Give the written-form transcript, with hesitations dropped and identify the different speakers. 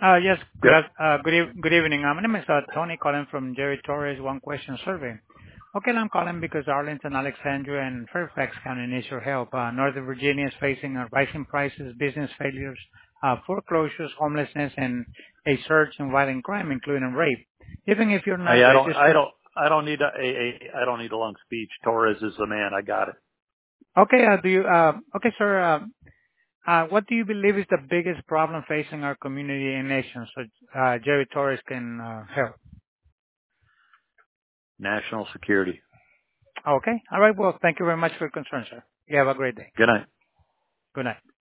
Speaker 1: Yes,
Speaker 2: Yep.
Speaker 1: good evening. My name is Tony calling from Jerry Torres One Question Survey. Okay, I'm calling because Arlington, Alexandria, and Fairfax County needs your help. Northern Virginia is facing rising prices, business failures, foreclosures, homelessness, and a surge in violent crime, including rape. Even if you're not
Speaker 2: Hey,
Speaker 1: registered.
Speaker 2: I don't need I don't need a long speech. Torres is the man. I got it.
Speaker 1: Okay, okay, sir. What do you believe is the biggest problem facing our community and nation so Jerry Torres can help?
Speaker 2: National security.
Speaker 1: Okay. All right. Well, thank you very much for your concern, sir. You have a great day.
Speaker 2: Good night.
Speaker 1: Good night.